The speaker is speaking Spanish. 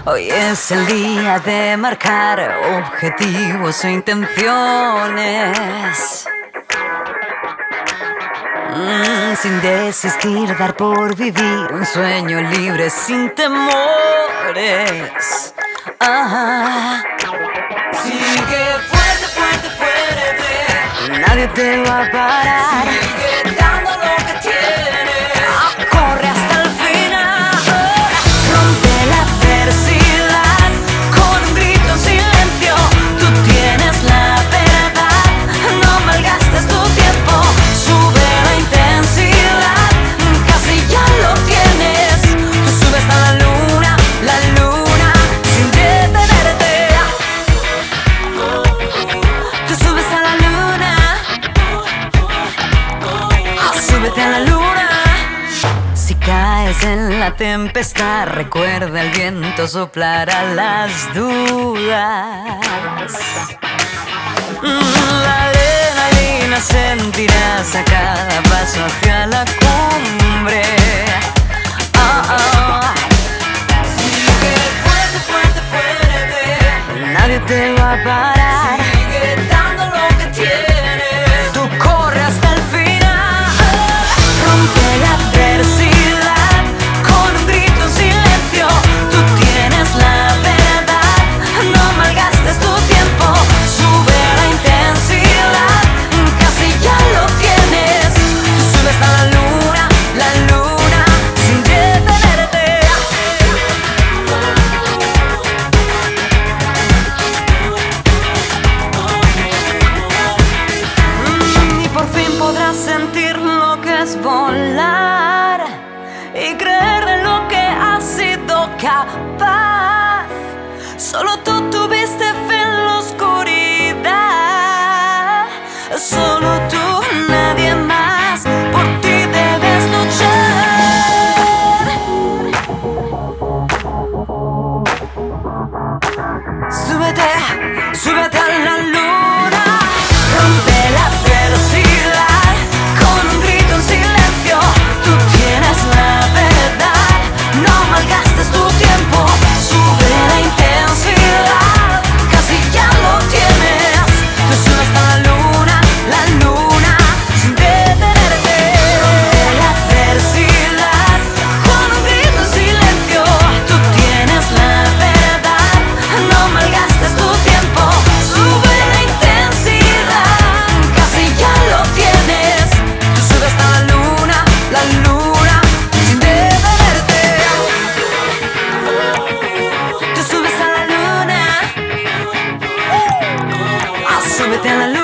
Hoy es el día de marcar objetivos e intenciones. Sin desistir, dar por vivir un sueño libre sin temores. Sigue fuerte, fuerte, fuerte. Nadie te va a parar. Sigue dando lo que tienes. Corre hasta el final. Rompe la adversidad con un grito en silencio. Tú tienes la verdad. No malgastes tu tiempo. Sube la intensidad. Casi ya lo tienes. Tú subes a la luna sin detenerte. Tú subes a la luna. Súbete a la luna. Si caes en la tempestad, recuerda el viento soplará las dudas. La adrenalina sentirás a cada paso hacia la cumbre. Sigue fuerte, fuerte, fuerte. Nadie te va a parar. Sigue dando lo que tienes. Tú corre hasta el final. Rompe la adversidad con un grito en silencio. Tú tienes la verdad. No malgastes tu tiempo. Sube la intensidad. Casi ya lo tienes. Tú subes a la luna sin detenerte. Y por fin podrás sentir lo que es volar y creer en lo que has sido capaz. Solo tú tuviste fe en la oscuridad. Solo tú, nadie más. Por ti debes luchar. Súbete, súbete a la luna. Rompe la adversidad con un grito en silencio. Tú tienes la verdad. No malgastes tu tiempo. Sube la intensidad. Casi ya lo tienes. Tú subes a la luna sin detenerte. Rompe la adversidad con un grito en silencio. Tú tienes la verdad. No malgastes tu tiempo. Sube la intensidad. Casi ya lo tienes. Tú subes a la luna sin detenerte. Tú subes a la luna. Súbete a la luna.